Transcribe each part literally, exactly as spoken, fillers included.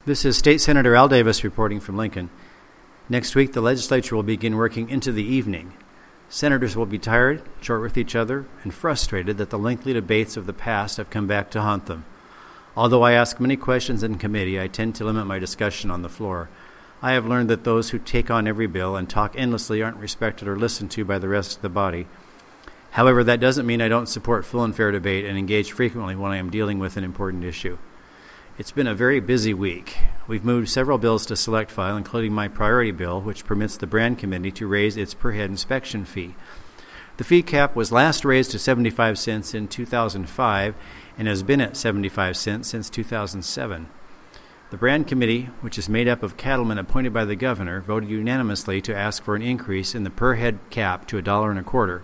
This is State Senator Al Davis reporting from Lincoln. Next week, the legislature will begin working into the evening. Senators will be tired, short with each other, and frustrated that the lengthy debates of the past have come back to haunt them. Although I ask many questions in committee, I tend to limit my discussion on the floor. I have learned that those who take on every bill and talk endlessly aren't respected or listened to by the rest of the body. However, that doesn't mean I don't support full and fair debate and engage frequently when I am dealing with an important issue. It's been a very busy week. We've moved several bills to select file, including my priority bill, which permits the Brand Committee to raise its per-head inspection fee. The fee cap was last raised to seventy-five cents in two thousand five and has been at seventy-five cents since two thousand seven. The Brand Committee, which is made up of cattlemen appointed by the governor, voted unanimously to ask for an increase in the per-head cap to a dollar and a quarter.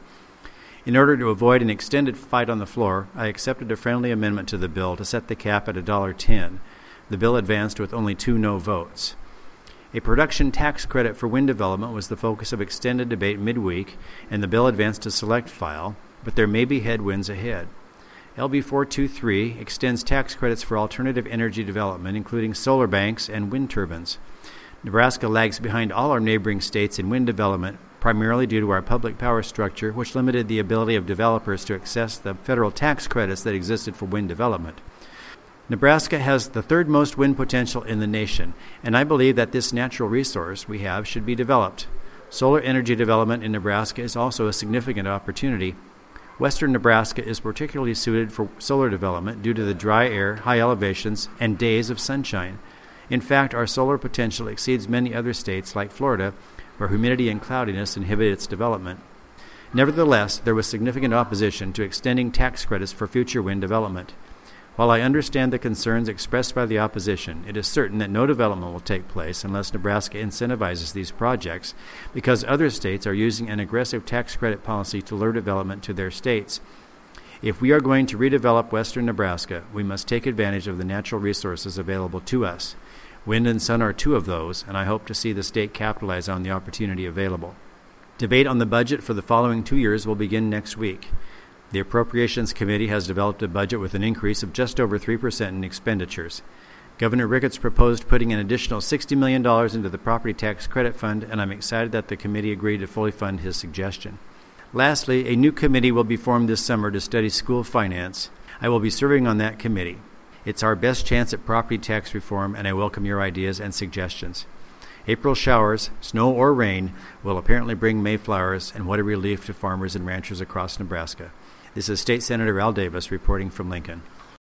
In order to avoid an extended fight on the floor, I accepted a friendly amendment to the bill to set the cap at one dollar and ten cents. The bill advanced with only two no votes. A production tax credit for wind development was the focus of extended debate midweek, and the bill advanced to select file, but there may be headwinds ahead. L B four twenty-three extends tax credits for alternative energy development, including solar banks and wind turbines. Nebraska lags behind all our neighboring states in wind development, primarily due to our public power structure, which limited the ability of developers to access the federal tax credits that existed for wind development. Nebraska has the third most wind potential in the nation, and I believe that this natural resource we have should be developed. Solar energy development in Nebraska is also a significant opportunity. Western Nebraska is particularly suited for solar development due to the dry air, high elevations, and days of sunshine. In fact, our solar potential exceeds many other states like Florida, where humidity and cloudiness inhibit its development. Nevertheless, there was significant opposition to extending tax credits for future wind development. While I understand the concerns expressed by the opposition, it is certain that no development will take place unless Nebraska incentivizes these projects, because other states are using an aggressive tax credit policy to lure development to their states. If we are going to redevelop western Nebraska, we must take advantage of the natural resources available to us. Wind and sun are two of those, and I hope to see the state capitalize on the opportunity available. Debate on the budget for the following two years will begin next week. The Appropriations Committee has developed a budget with an increase of just over three percent in expenditures. Governor Ricketts proposed putting an additional sixty million dollars into the Property Tax Credit Fund, and I'm excited that the committee agreed to fully fund his suggestion. Lastly, a new committee will be formed this summer to study school finance. I will be serving on that committee. It's our best chance at property tax reform, and I welcome your ideas and suggestions. April showers, snow or rain, will apparently bring Mayflowers, and what a relief to farmers and ranchers across Nebraska. This is State Senator Al Davis reporting from Lincoln.